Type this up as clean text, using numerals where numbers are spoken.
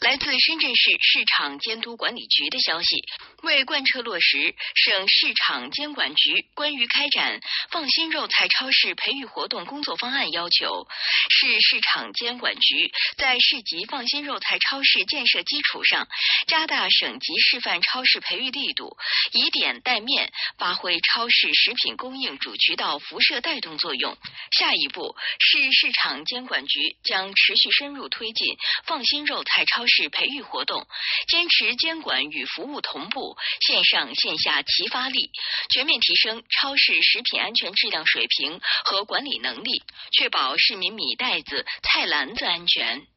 来自深圳市市场监督管理局的消息，为贯彻落实省市场监管局关于开展放心肉菜超市培育活动工作方案要求，市市场监管局在市级放心肉菜超市建设基础上，加大省级示范超市培育力度，以点带面，发挥超市食品供应主渠道辐射带动作用。下一步，市市场监管局将持续深入推进放心肉菜超市培育活动，坚持监管与服务同步，线上线下齐发力，全面提升超市食品安全质量水平和管理能力，确保市民米袋子、菜篮子安全。